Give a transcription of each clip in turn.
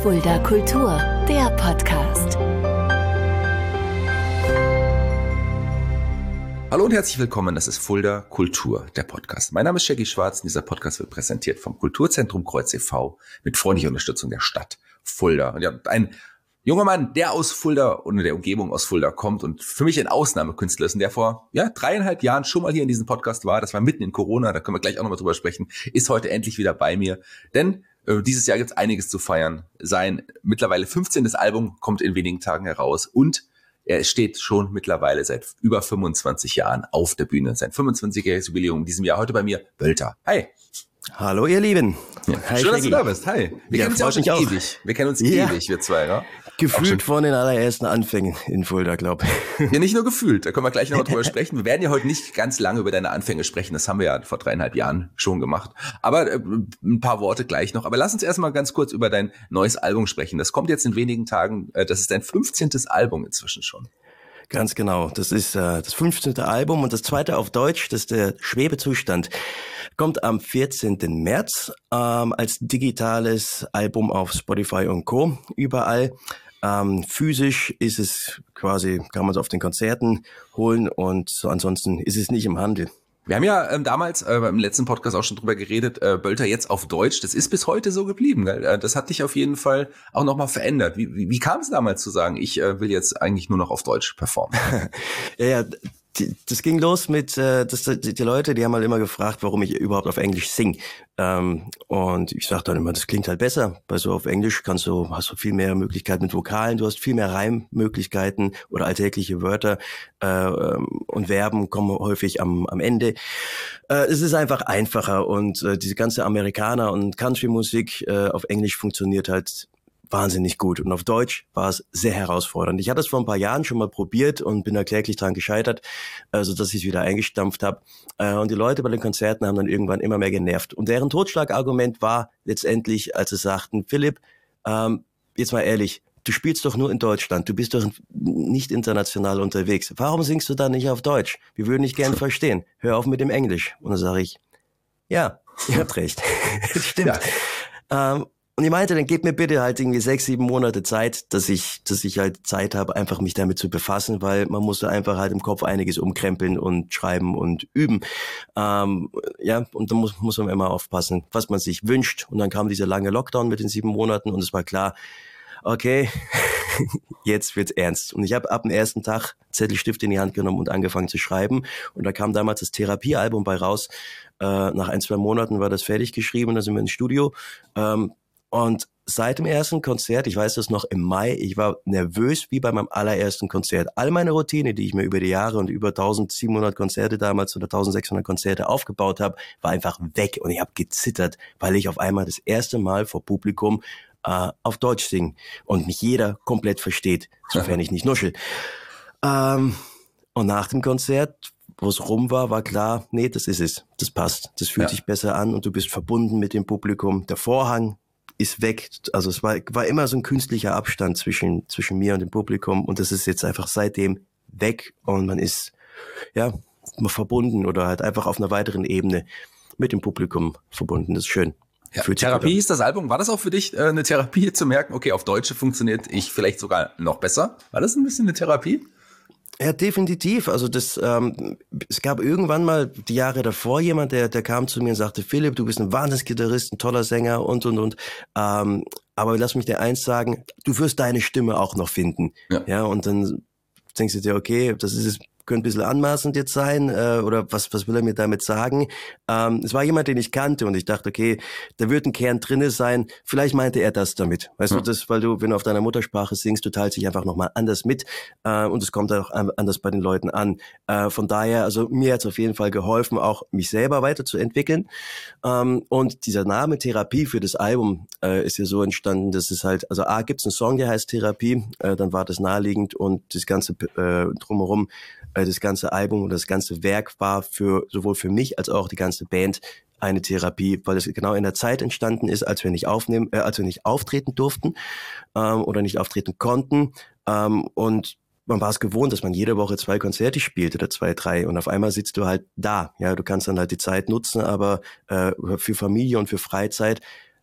Fulda Kultur, der Podcast. Hallo und herzlich willkommen, das ist Fulda Kultur, der Podcast. Mein Name ist Shaggy Schwarz und dieser Podcast wird präsentiert vom Kulturzentrum Kreuz e.V. mit freundlicher Unterstützung der Stadt Fulda. Und ja, ein junger Mann, der aus Fulda und der Umgebung aus Fulda kommt und für mich ein Ausnahmekünstler ist und der vor 3,5 Jahren schon mal hier in diesem Podcast war, das war mitten in Corona, da können wir gleich auch nochmal drüber sprechen, ist heute endlich wieder bei mir, denn dieses Jahr gibt es einiges zu feiern. Sein mittlerweile 15. Album kommt in wenigen Tagen heraus und er steht schon mittlerweile seit über 25 Jahren auf der Bühne. Sein 25-jähriges Jubiläum in diesem Jahr. Heute bei mir, Bölter. Hi. Hallo, ihr Lieben. Ja. Hi, schön, dass Shaggy. du da bist. Hi. Wir kennen uns ja auch schon ewig. Wir kennen uns ewig, wir zwei. Ne? Gefühlt von den allerersten Anfängen in Fulda, glaube ich. Ja, nicht nur gefühlt. Da können wir gleich noch drüber sprechen. Wir werden ja heute nicht ganz lange über deine Anfänge sprechen. Das haben wir ja vor 3,5 Jahren schon gemacht. Aber ein paar Worte gleich noch. Aber lass uns erstmal ganz kurz über dein neues Album sprechen. Das kommt jetzt in wenigen Tagen. Das ist dein 15. Album inzwischen schon. Ganz genau. Das ist das 15. Album und das zweite auf Deutsch, das ist der Schwebezustand. Kommt am 14. März als digitales Album auf Spotify und Co. überall. Physisch ist es quasi, kann man es auf den Konzerten holen und so, ansonsten ist es nicht im Handel. Wir haben ja damals im letzten Podcast auch schon drüber geredet, Bölter jetzt auf Deutsch, das ist bis heute so geblieben. Gell? Das hat dich auf jeden Fall auch nochmal verändert. Wie kam es damals zu sagen, ich will jetzt eigentlich nur noch auf Deutsch performen? Ja, das ging los mit, die Leute, die haben halt immer gefragt, warum ich überhaupt auf Englisch singe. Und ich sage dann immer, das klingt halt besser, weil so auf Englisch hast du viel mehr Möglichkeiten mit Vokalen, du hast viel mehr Reimmöglichkeiten oder alltägliche Wörter und Verben kommen häufig am Ende. Es ist einfach einfacher und diese ganze Amerikaner- und Country-Musik auf Englisch funktioniert halt wahnsinnig gut. Und auf Deutsch war es sehr herausfordernd. Ich hatte es vor ein paar Jahren schon mal probiert und bin da kläglich dran gescheitert, sodass ich es wieder eingestampft habe. Und die Leute bei den Konzerten haben dann irgendwann immer mehr genervt. Und deren Totschlagargument war letztendlich, als sie sagten, Philipp, jetzt mal ehrlich, du spielst doch nur in Deutschland, du bist doch nicht international unterwegs. Warum singst du dann nicht auf Deutsch? Wir würden dich gern verstehen. Hör auf mit dem Englisch. Und dann sage ich, ja, ihr habt recht. Stimmt. Ja. Und ich meinte, dann gebt mir bitte halt irgendwie 6-7 Monate Zeit, dass ich halt Zeit habe, einfach mich damit zu befassen, weil man muss da einfach halt im Kopf einiges umkrempeln und schreiben und üben. Und da muss man immer aufpassen, was man sich wünscht. Und dann kam dieser lange Lockdown mit den 7 Monaten und es war klar, okay, jetzt wird's ernst. Und ich habe ab dem ersten Tag Zettel, Stift in die Hand genommen und angefangen zu schreiben. Und da kam damals das Therapiealbum bei raus. Nach 1-2 Monaten war das fertig geschrieben, da sind wir ins Studio. Und seit dem ersten Konzert, ich weiß das noch im Mai, ich war nervös wie bei meinem allerersten Konzert. All meine Routine, die ich mir über die Jahre und über 1700 Konzerte damals oder 1600 Konzerte aufgebaut habe, war einfach weg. Und ich habe gezittert, weil ich auf einmal das erste Mal vor Publikum auf Deutsch singe und mich jeder komplett versteht, sofern ich nicht nuschel. Und nach dem Konzert, wo es rum war, war klar, nee, das ist es, das passt, das fühlt sich besser an und du bist verbunden mit dem Publikum. Der Vorhang ist weg, also es war immer so ein künstlicher Abstand zwischen mir und dem Publikum und das ist jetzt einfach seitdem weg und man ist verbunden oder halt einfach auf einer weiteren Ebene mit dem Publikum verbunden, das ist schön. Ja, Therapie ist das Album. War das auch für dich eine Therapie zu merken, okay, auf Deutsche funktioniert ich vielleicht sogar noch besser? War das ein bisschen eine Therapie? Ja, definitiv. Also es gab irgendwann mal die Jahre davor jemand, der kam zu mir und sagte, Philipp, du bist ein Wahnsinnsgitarrist, ein toller Sänger und. Aber lass mich dir eins sagen, du wirst deine Stimme auch noch finden. Ja, und dann denkst du dir, okay, das ist es. Könnte ein bisschen anmaßend jetzt sein, oder was will er mir damit sagen? Es war jemand, den ich kannte und ich dachte, okay, da wird ein Kern drinne sein. Vielleicht meinte er das damit. Weißt du, das, weil wenn du auf deiner Muttersprache singst, du teilst dich einfach nochmal anders mit, und es kommt auch anders bei den Leuten an. Von daher, also mir hat es auf jeden Fall geholfen, auch mich selber weiterzuentwickeln. Und dieser Name Therapie für das Album ist ja so entstanden, dass es halt, also gibt's einen Song, der heißt Therapie, dann war das naheliegend und das ganze drumherum, das ganze Album und das ganze Werk war sowohl für mich als auch die ganze Band eine Therapie, weil es genau in der Zeit entstanden ist, als wir nicht auftreten durften oder nicht auftreten konnten. Und man war es gewohnt, dass man jede Woche 2 Konzerte spielt oder 2, 3 und auf einmal sitzt du halt da. Ja, du kannst dann halt die Zeit nutzen, aber für Familie und für Freizeit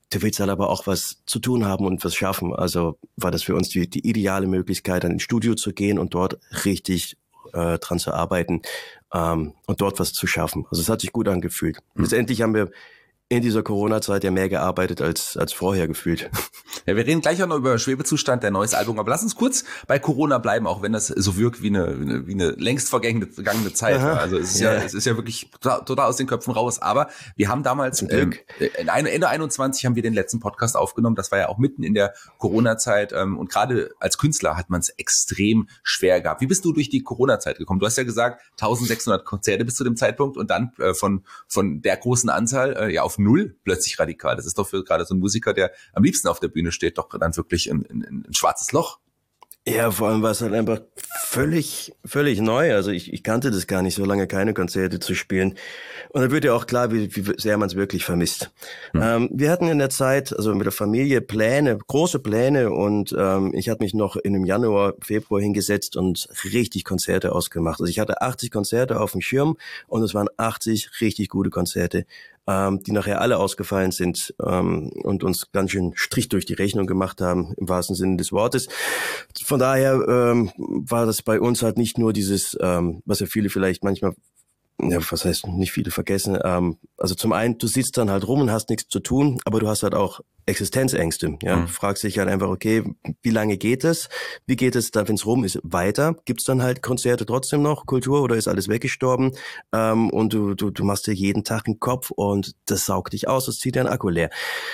du willst halt aber auch was zu tun haben und was schaffen. Also war das für uns die ideale Möglichkeit, dann ins Studio zu gehen und dort richtig dran zu arbeiten und dort was zu schaffen. Also es hat sich gut angefühlt. Letztendlich haben wir in dieser Corona-Zeit ja mehr gearbeitet als vorher gefühlt. Ja, wir reden gleich auch noch über Schwebezustand, der neues Album, aber lass uns kurz bei Corona bleiben, auch wenn das so wirkt wie eine längst vergangene Zeit. Aha, also es ist ja wirklich total aus den Köpfen raus, aber wir haben damals Ende 21 haben wir den letzten Podcast aufgenommen, das war ja auch mitten in der Corona-Zeit und gerade als Künstler hat man es extrem schwer gehabt. Wie bist du durch die Corona-Zeit gekommen? Du hast ja gesagt, 1600 Konzerte bis zu dem Zeitpunkt und dann von der großen Anzahl auf 0 plötzlich radikal. Das ist doch für gerade so ein Musiker, der am liebsten auf der Bühne steht, doch dann wirklich ein schwarzes Loch. Ja, vor allem war es halt einfach völlig neu. Also ich kannte das gar nicht, so lange keine Konzerte zu spielen. Und dann wird ja auch klar, wie sehr man es wirklich vermisst. Wir hatten in der Zeit, also mit der Familie große Pläne und ich hatte mich noch in dem Januar, Februar hingesetzt und richtig Konzerte ausgemacht. Also ich hatte 80 Konzerte auf dem Schirm und es waren 80 richtig gute Konzerte, die nachher alle ausgefallen sind und uns ganz schön Strich durch die Rechnung gemacht haben, im wahrsten Sinne des Wortes. Von daher war das bei uns halt nicht nur dieses, was ja viele vielleicht manchmal, ja, was heißt nicht viele vergessen, also zum einen, du sitzt dann halt rum und hast nichts zu tun, aber du hast halt auch Existenzängste. Ja? Du fragst dich halt einfach, okay, wie lange geht es? Wie geht es dann, wenn es rum ist, weiter? Gibt es dann halt Konzerte trotzdem noch, Kultur, oder ist alles weggestorben? Und du machst dir jeden Tag einen Kopf und das saugt dich aus, das zieht deinen Akku leer.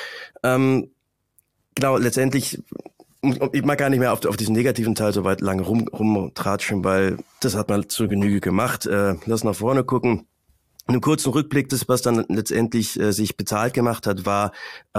Genau, letztendlich, ich mag gar nicht mehr auf diesen negativen Teil so weit lang rumtratschen, weil das hat man zur Genüge gemacht. Lass nach vorne gucken. In einem kurzen Rückblick, das, was dann letztendlich sich bezahlt gemacht hat, war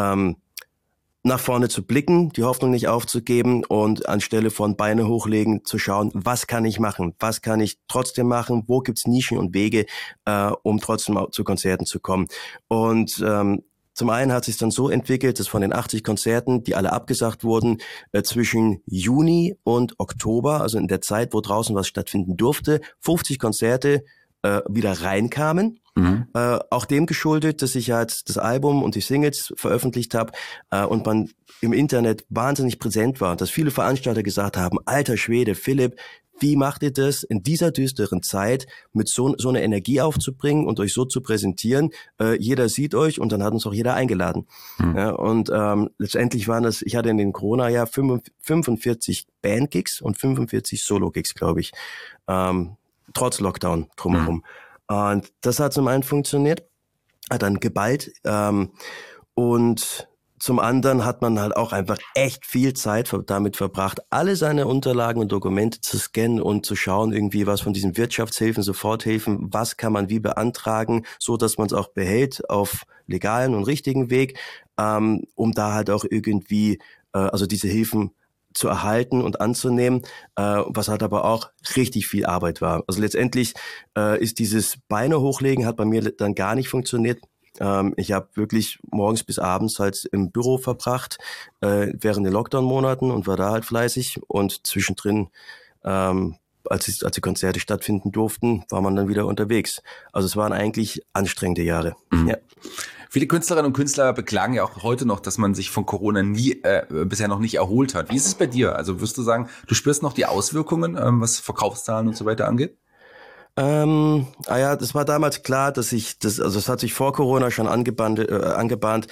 nach vorne zu blicken, die Hoffnung nicht aufzugeben und anstelle von Beine hochlegen zu schauen, was kann ich machen, was kann ich trotzdem machen, wo gibt's Nischen und Wege, um trotzdem zu Konzerten zu kommen. Und zum einen hat sich dann so entwickelt, dass von den 80 Konzerten, die alle abgesagt wurden, zwischen Juni und Oktober, also in der Zeit, wo draußen was stattfinden durfte, 50 Konzerte wieder reinkamen. Auch dem geschuldet, dass ich halt das Album und die Singles veröffentlicht habe und man im Internet wahnsinnig präsent war, dass viele Veranstalter gesagt haben, alter Schwede, Philipp, wie macht ihr das in dieser düsteren Zeit mit so eine Energie aufzubringen und euch so zu präsentieren? Jeder sieht euch und dann hat uns auch jeder eingeladen. Ja, und letztendlich waren das, ich hatte in den Corona-Jahr 45 Bandgigs und 45 Solo-Gigs, glaube ich, trotz Lockdown drumherum. Und das hat zum einen funktioniert, hat dann geballt und zum anderen hat man halt auch einfach echt viel Zeit damit verbracht, alle seine Unterlagen und Dokumente zu scannen und zu schauen, irgendwie was von diesen Wirtschaftshilfen, Soforthilfen, was kann man wie beantragen, so dass man es auch behält auf legalen und richtigen Weg, um da halt auch irgendwie, also diese Hilfen zu erhalten und anzunehmen, was halt aber auch richtig viel Arbeit war. Also letztendlich ist dieses Beine hochlegen hat bei mir dann gar nicht funktioniert. Ich habe wirklich morgens bis abends halt im Büro verbracht, während den Lockdown-Monaten und war da halt fleißig und zwischendrin, als die Konzerte stattfinden durften, war man dann wieder unterwegs. Also es waren eigentlich anstrengende Jahre. Ja. Viele Künstlerinnen und Künstler beklagen ja auch heute noch, dass man sich von Corona bisher noch nicht erholt hat. Wie ist es bei dir? Also wirst du sagen, du spürst noch die Auswirkungen, was Verkaufszahlen und so weiter angeht? Ja, das war damals klar, dass das hat sich vor Corona schon angebahnt,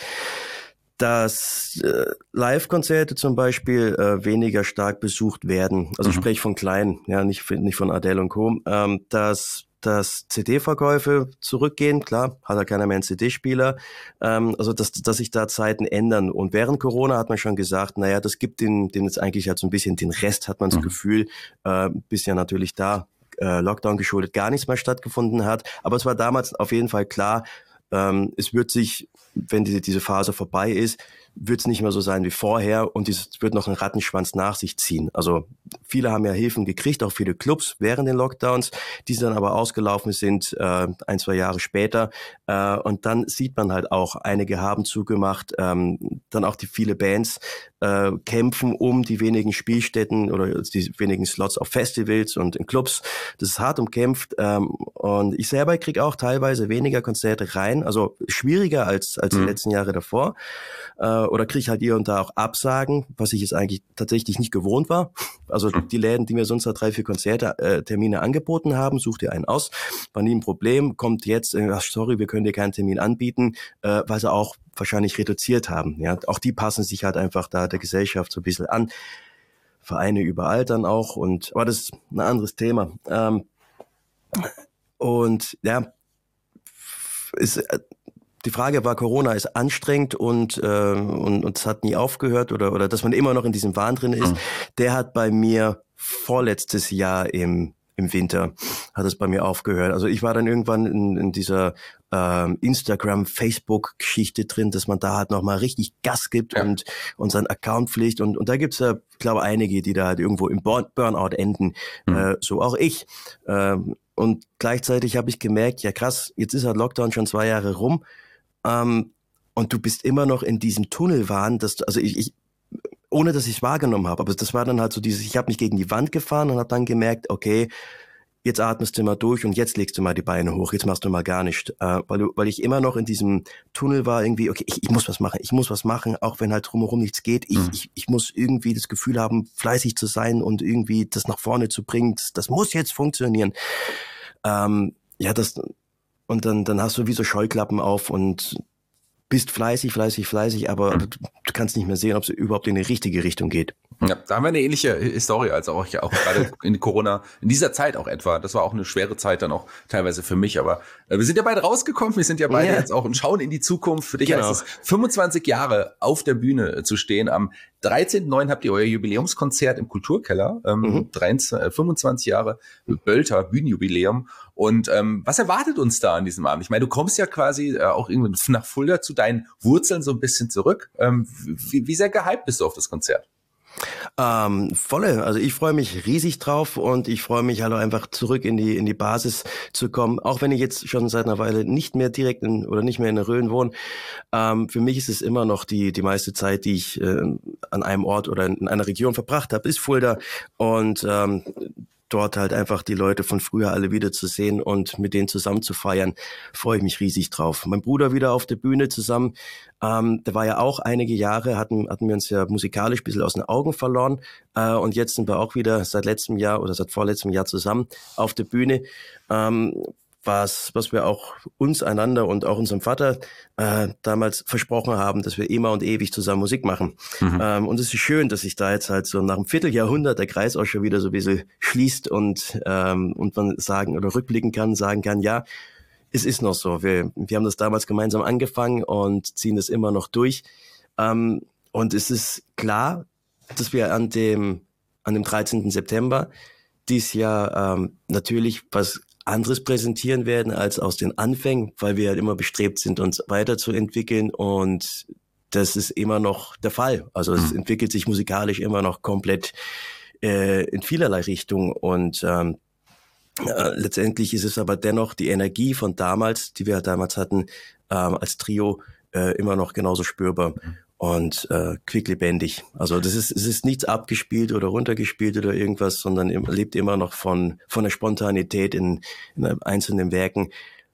dass Live-Konzerte zum Beispiel weniger stark besucht werden. Also ich spreche von kleinen, ja, nicht von Adele und Co. Dass CD-Verkäufe zurückgehen, klar, hat ja keiner mehr einen CD-Spieler, also dass sich da Zeiten ändern. Und während Corona hat man schon gesagt, naja, das gibt den jetzt eigentlich halt so ein bisschen den Rest, hat man das Gefühl, bis ja natürlich da Lockdown geschuldet gar nichts mehr stattgefunden hat. Aber es war damals auf jeden Fall klar, es wird sich, wenn diese Phase vorbei ist, wird es nicht mehr so sein wie vorher und es wird noch einen Rattenschwanz nach sich ziehen. Also viele haben ja Hilfen gekriegt, auch viele Clubs während den Lockdowns, die dann aber ausgelaufen sind 1-2 Jahre später. Und dann sieht man halt auch, einige haben zugemacht, dann auch die viele Bands kämpfen um die wenigen Spielstätten oder die wenigen Slots auf Festivals und in Clubs. Das ist hart umkämpft und ich selber kriege auch teilweise weniger Konzerte rein, also schwieriger als die letzten Jahre davor. Oder kriege halt hier und da auch Absagen, was ich jetzt eigentlich tatsächlich nicht gewohnt war. Also die Läden, die mir sonst da 3-4 Konzerte, Termine angeboten haben, such dir einen aus, war nie ein Problem, kommt jetzt, ach, sorry, wir können dir keinen Termin anbieten, weil sie auch wahrscheinlich reduziert haben. Ja, auch die passen sich halt einfach da der Gesellschaft so ein bisschen an. Vereine überall dann auch aber das ist ein anderes Thema. Und ja, die Frage war, Corona ist anstrengend und es hat nie aufgehört oder dass man immer noch in diesem Wahn drin ist. Der hat bei mir vorletztes Jahr im Winter hat es bei mir aufgehört. Also ich war dann irgendwann in dieser Instagram-Facebook-Geschichte drin, dass man da halt nochmal richtig Gas gibt und seinen Account pflegt. Und da gibt's ja, glaube einige, die da halt irgendwo im Burnout enden. So auch ich. Und gleichzeitig habe ich gemerkt, ja krass, jetzt ist halt Lockdown schon 2 Jahre rum. Und du bist immer noch in diesem Tunnelwahn, ich ohne dass ich es wahrgenommen habe, aber das war dann halt so ich habe mich gegen die Wand gefahren und habe dann gemerkt, okay, jetzt atmest du mal durch und jetzt legst du mal die Beine hoch, jetzt machst du mal gar nicht, weil ich immer noch in diesem Tunnel war, irgendwie, okay, ich muss was machen, auch wenn halt drumherum nichts geht, ich muss irgendwie das Gefühl haben, fleißig zu sein und irgendwie das nach vorne zu bringen, das muss jetzt funktionieren. Und dann hast du wie so Scheuklappen auf und bist fleißig, aber du kannst nicht mehr sehen, ob es überhaupt in die richtige Richtung geht. Ja, da haben wir eine ähnliche Historie, als auch gerade in Corona, in dieser Zeit auch etwa. Das war auch eine schwere Zeit dann auch teilweise für mich, aber wir sind ja beide rausgekommen, wir sind ja beide jetzt auch und schauen in die Zukunft. Für dich heißt es 25 Jahre auf der Bühne zu stehen. Am 13.09. habt ihr euer Jubiläumskonzert im Kulturkeller, 25 Jahre Bölter Bühnenjubiläum. Und was erwartet uns da an diesem Abend? Ich meine, du kommst ja quasi auch irgendwie nach Fulda zu deinen Wurzeln so ein bisschen zurück. Wie sehr gehypt bist du auf das Konzert? Volle. Also ich freue mich riesig drauf und ich freue mich halt auch einfach zurück in die Basis zu kommen. Auch wenn ich jetzt schon seit einer Weile nicht mehr direkt nicht mehr in der Rhön wohne. Für mich ist es immer noch die meiste Zeit, die ich an einem Ort oder in einer Region verbracht habe, ist Fulda und dort halt einfach die Leute von früher alle wieder zu sehen und mit denen zusammen zu feiern, freue ich mich riesig drauf. Mein Bruder wieder auf der Bühne zusammen, der war ja auch einige Jahre, hatten wir uns ja musikalisch ein bisschen aus den Augen verloren und jetzt sind wir auch wieder seit vorletztem Jahr zusammen auf der Bühne. Was wir auch uns einander und auch unserem Vater damals versprochen haben, dass wir immer und ewig zusammen Musik machen. Und es ist schön, dass sich da jetzt halt so nach einem Vierteljahrhundert der Kreis auch schon wieder so ein bisschen schließt und man rückblicken kann, sagen kann, ja, es ist noch so. Wir haben das damals gemeinsam angefangen und ziehen das immer noch durch. Und es ist klar, dass wir an dem 13. September dieses Jahr natürlich was anderes präsentieren werden als aus den Anfängen, weil wir halt immer bestrebt sind, uns weiterzuentwickeln und das ist immer noch der Fall. Also es entwickelt sich musikalisch immer noch komplett in vielerlei Richtungen und letztendlich ist es aber dennoch die Energie von damals, die wir damals hatten, als Trio immer noch genauso spürbar und quicklebendig. Also es ist nichts abgespielt oder runtergespielt oder irgendwas, sondern lebt immer noch von der Spontanität in einzelnen Werken.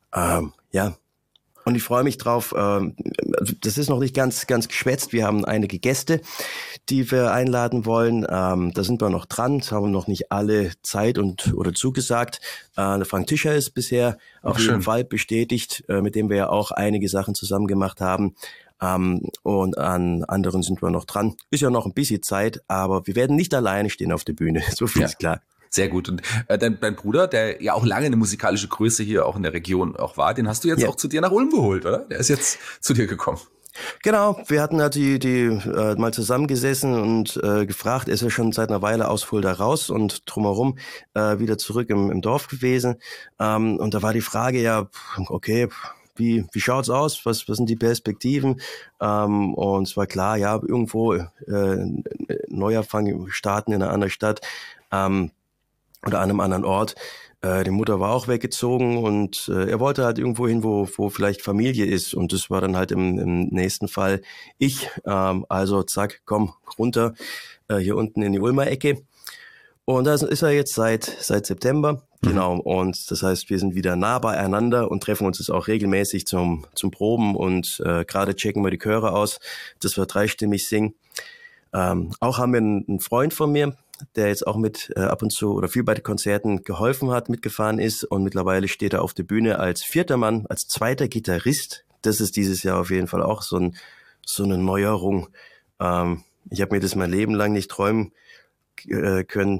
Und ich freue mich drauf. Das ist noch nicht ganz geschwätzt. Wir haben einige Gäste, die wir einladen wollen. Da sind wir noch dran. Das haben noch nicht alle Zeit oder zugesagt. Der Frank Tischer ist bisher auf jeden Fall bestätigt, mit dem wir ja auch einige Sachen zusammen gemacht haben. Und an anderen sind wir noch dran. Ist ja noch ein bisschen Zeit, aber wir werden nicht alleine stehen auf der Bühne. So viel ist klar. Sehr gut. Und dein Bruder, der ja auch lange eine musikalische Größe hier auch in der Region auch war, den hast du jetzt auch zu dir nach Ulm geholt, oder? Der ist jetzt zu dir gekommen. Genau, wir hatten halt die mal zusammengesessen und gefragt, er ist ja schon seit einer Weile aus Fulda raus und drumherum wieder zurück im Dorf gewesen. Und da war die Frage, ja, okay, wie schaut's aus? Was sind die Perspektiven? Und es war klar, ja, irgendwo Neuanfang starten in einer anderen Stadt oder an einem anderen Ort. Die Mutter war auch weggezogen und er wollte halt irgendwo hin, wo vielleicht Familie ist. Und das war dann halt im nächsten Fall ich. Also zack, komm runter, hier unten in die Ulmer Ecke. Und da ist er jetzt seit September. Genau. Und das heißt, wir sind wieder nah beieinander und treffen uns jetzt auch regelmäßig zum Proben. Und gerade checken wir die Chöre aus, dass wir dreistimmig singen. Auch haben wir einen Freund von mir, der jetzt auch mit ab und zu oder viel bei den Konzerten geholfen hat, mitgefahren ist, und mittlerweile steht er auf der Bühne als vierter Mann, als zweiter Gitarrist. Das ist dieses Jahr auf jeden Fall auch so eine Neuerung. Ich habe mir das mein Leben lang nicht träumen können,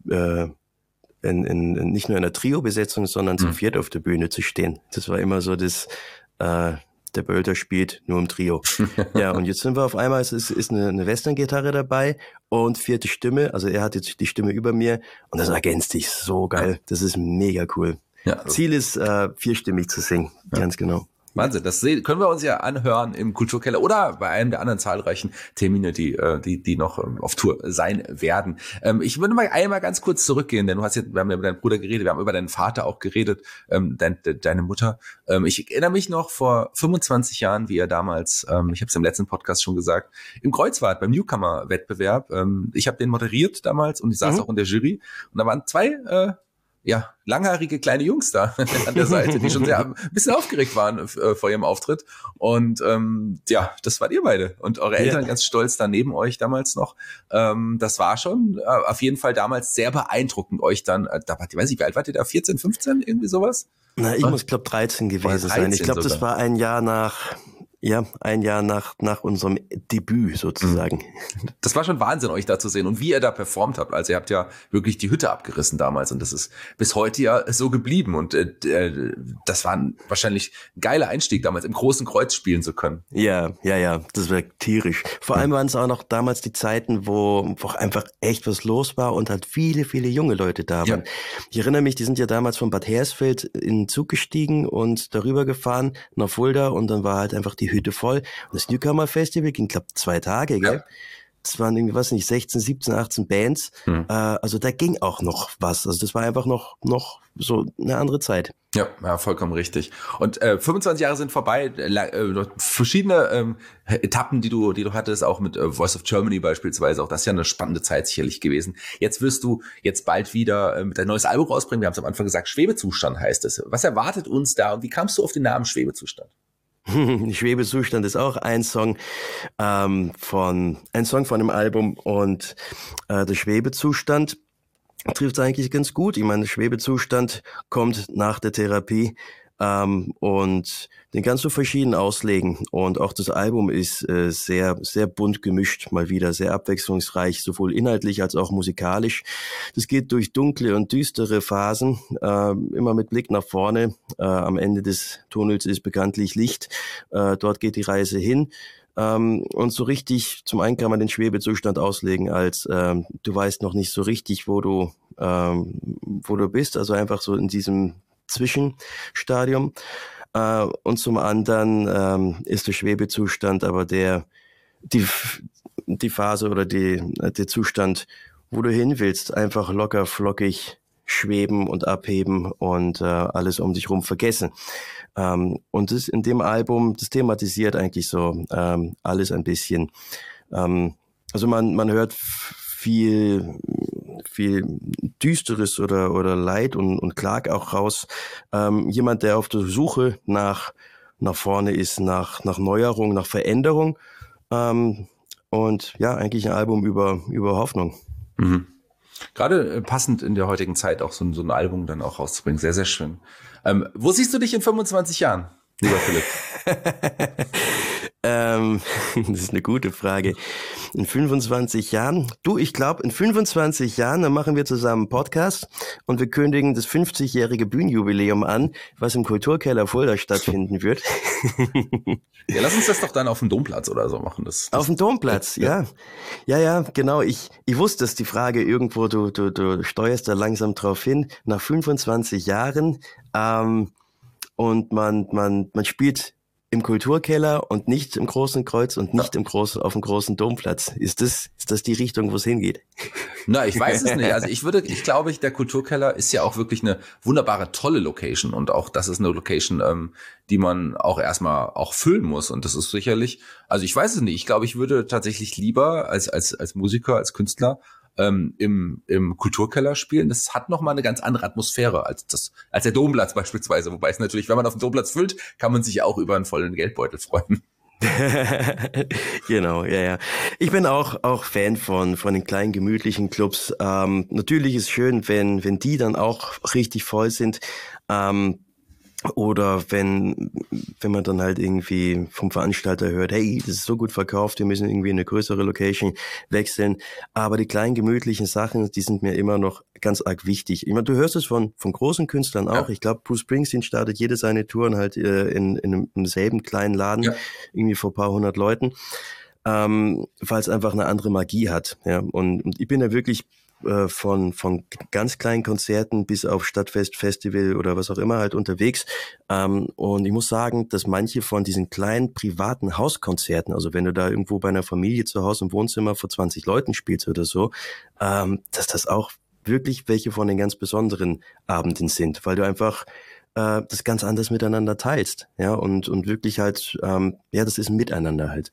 nicht nur in einer Trio-Besetzung, sondern zu viert auf der Bühne zu stehen. Das war immer so das, der Bölter spielt nur im Trio. Ja, und jetzt sind wir auf einmal, es ist eine Western-Gitarre dabei und vierte Stimme, also er hat jetzt die Stimme über mir und das ergänzt sich so geil. Das ist mega cool. Ja, Ziel ist, vierstimmig zu singen, ganz genau. Wahnsinn, das können wir uns ja anhören im Kulturkeller oder bei einem der anderen zahlreichen Termine, die noch auf Tour sein werden. Ich würde mal einmal ganz kurz zurückgehen, denn wir haben ja über deinen Bruder geredet, wir haben über deinen Vater auch geredet, deine Mutter. Ich erinnere mich noch vor 25 Jahren, wie er damals, ich habe es im letzten Podcast schon gesagt, im Kreuzwart beim Newcomer-Wettbewerb. Ich habe den moderiert damals und ich saß auch in der Jury und da waren zwei langhaarige kleine Jungs da an der Seite, die schon sehr ein bisschen aufgeregt waren vor ihrem Auftritt. Und das wart ihr beide. Und eure Eltern ganz stolz da neben euch damals noch. Das war schon auf jeden Fall damals sehr beeindruckend, euch dann, ich weiß nicht, wie alt wart ihr da? 14, 15, irgendwie sowas? Na, ich muss, glaube 13 gewesen sein. Ich glaube, das war ein Jahr nach unserem Debüt sozusagen. Das war schon Wahnsinn, euch da zu sehen und wie ihr da performt habt. Also ihr habt ja wirklich die Hütte abgerissen damals und das ist bis heute ja so geblieben. Und das war wahrscheinlich ein geiler Einstieg damals, im Großen Kreuz spielen zu können. Ja, das war tierisch. Vor allem waren es auch noch damals die Zeiten, wo einfach echt was los war und halt viele, viele junge Leute da waren. Ja. Ich erinnere mich, die sind ja damals von Bad Hersfeld in den Zug gestiegen und darüber gefahren nach Fulda und dann war halt einfach die Hütte voll. Und das Newcomer Festival ging, glaube 2 Tage, gell? Das waren irgendwie, 16, 17, 18 Bands. Also da ging auch noch was. Also das war einfach noch so eine andere Zeit. Ja, vollkommen richtig. Und 25 Jahre sind vorbei. Verschiedene Etappen, die du hattest, auch mit Voice of Germany beispielsweise. Auch das ist ja eine spannende Zeit sicherlich gewesen. Jetzt wirst du bald wieder mit ein neues Album rausbringen. Wir haben es am Anfang gesagt, Schwebezustand heißt es. Was erwartet uns da? Und wie kamst du auf den Namen Schwebezustand? Schwebezustand ist auch ein Song von dem Album und der Schwebezustand trifft es eigentlich ganz gut. Ich meine, der Schwebezustand kommt nach der Therapie und den kannst du verschieden auslegen. Und auch das Album ist sehr, sehr bunt gemischt, mal wieder sehr abwechslungsreich, sowohl inhaltlich als auch musikalisch. Das geht durch dunkle und düstere Phasen, immer mit Blick nach vorne. Am Ende des Tunnels ist bekanntlich Licht. Dort geht die Reise hin. Und so richtig, zum einen kann man den Schwebezustand auslegen als du weißt noch nicht so richtig, wo du bist, also einfach so in diesem Zwischenstadium. Und zum anderen ist der Schwebezustand aber die Phase oder der Zustand, wo du hin willst, einfach locker, flockig schweben und abheben und alles um dich rum vergessen. Und das in dem Album, das thematisiert eigentlich so alles ein bisschen. Also man hört viel Düsteres oder Leid und Klag auch raus. Jemand, der auf der Suche nach vorne ist, nach Neuerung, nach Veränderung. Und ja, eigentlich ein Album über Hoffnung. Mhm. Gerade passend in der heutigen Zeit auch so ein Album dann auch rauszubringen. Sehr, sehr schön. Wo siehst du dich in 25 Jahren, lieber Philipp? Das ist eine gute Frage. In 25 Jahren? Ich glaube, in 25 Jahren, dann machen wir zusammen einen Podcast und wir kündigen das 50-jährige Bühnenjubiläum an, was im Kulturkeller Fulda stattfinden wird. Ja, lass uns das doch dann auf dem Domplatz oder so machen. Auf dem Domplatz, ja. Ja, genau. Ich wusste, dass die Frage irgendwo, du steuerst da langsam drauf hin. Nach 25 Jahren, und man spielt im Kulturkeller und nicht im Großen Kreuz und nicht auf dem großen Domplatz. Ist das die Richtung, wo es hingeht? Na, ich weiß es nicht. Also ich glaube, der Kulturkeller ist ja auch wirklich eine wunderbare, tolle Location und auch das ist eine Location, die man auch erstmal auch füllen muss und das ist sicherlich, also ich weiß es nicht. Ich glaube, ich würde tatsächlich lieber als Musiker, als Künstler im Kulturkeller spielen. Das hat nochmal eine ganz andere Atmosphäre als der Domplatz beispielsweise. Wobei es natürlich, wenn man auf den Domplatz füllt, kann man sich ja auch über einen vollen Geldbeutel freuen. Genau, ja. Ich bin auch Fan von den kleinen gemütlichen Clubs. Natürlich ist schön, wenn die dann auch richtig voll sind. Oder wenn man dann halt irgendwie vom Veranstalter hört, hey, das ist so gut verkauft, wir müssen irgendwie in eine größere Location wechseln. Aber die kleinen gemütlichen Sachen, die sind mir immer noch ganz arg wichtig. Ich meine, du hörst es von großen Künstlern auch. Ja. Ich glaube, Bruce Springsteen startet jede seine Touren halt in einem selben kleinen Laden, irgendwie vor ein paar hundert Leuten, weil es einfach eine andere Magie hat. Ja, und ich bin ja wirklich von ganz kleinen Konzerten bis auf Stadtfest, Festival oder was auch immer halt unterwegs. Und ich muss sagen, dass manche von diesen kleinen privaten Hauskonzerten, also wenn du da irgendwo bei einer Familie zu Hause im Wohnzimmer vor 20 Leuten spielst oder so, dass das auch wirklich welche von den ganz besonderen Abenden sind, weil du einfach das ganz anders miteinander teilst. Ja, und wirklich halt, das ist ein Miteinander halt.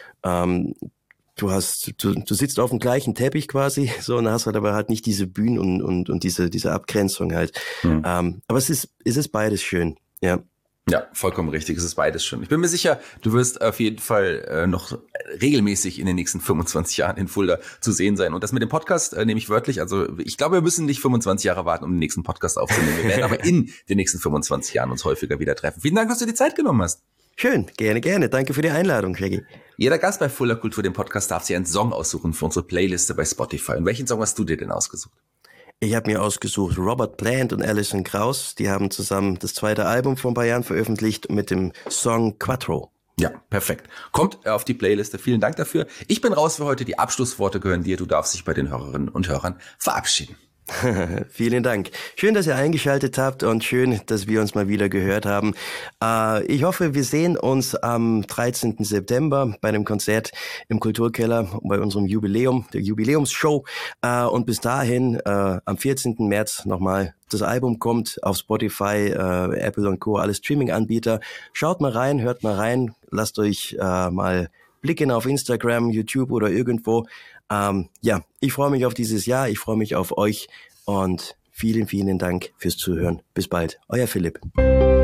Du sitzt auf dem gleichen Teppich quasi, so, und hast halt aber halt nicht diese Bühnen und diese Abgrenzung halt. Aber es ist beides schön, ja. Ja, vollkommen richtig. Es ist beides schön. Ich bin mir sicher, du wirst auf jeden Fall noch regelmäßig in den nächsten 25 Jahren in Fulda zu sehen sein. Und das mit dem Podcast nehme ich wörtlich. Also ich glaube, wir müssen nicht 25 Jahre warten, um den nächsten Podcast aufzunehmen. Wir werden aber in den nächsten 25 Jahren uns häufiger wieder treffen. Vielen Dank, dass du dir die Zeit genommen hast. Schön, gerne. Danke für die Einladung, Shaggy. Jeder Gast bei Fulda Kultur, dem Podcast, darf sich einen Song aussuchen für unsere Playliste bei Spotify. Und welchen Song hast du dir denn ausgesucht? Ich habe mir ausgesucht Robert Plant und Alison Krauss. Die haben zusammen das zweite Album vor ein paar Jahren veröffentlicht mit dem Song Quattro. Ja, perfekt. Kommt auf die Playliste. Vielen Dank dafür. Ich bin raus für heute. Die Abschlussworte gehören dir. Du darfst dich bei den Hörerinnen und Hörern verabschieden. Vielen Dank. Schön, dass ihr eingeschaltet habt und schön, dass wir uns mal wieder gehört haben. Ich hoffe, wir sehen uns am 13. September bei dem Konzert im Kulturkeller bei unserem Jubiläum, der Jubiläumsshow. Und bis dahin, am 14. März nochmal, das Album kommt auf Spotify, Apple und Co., alle Streaming-Anbieter. Schaut mal rein, hört mal rein, lasst euch mal blicken auf Instagram, YouTube oder irgendwo. Ich freue mich auf dieses Jahr, ich freue mich auf euch und vielen, vielen Dank fürs Zuhören. Bis bald, euer Philipp.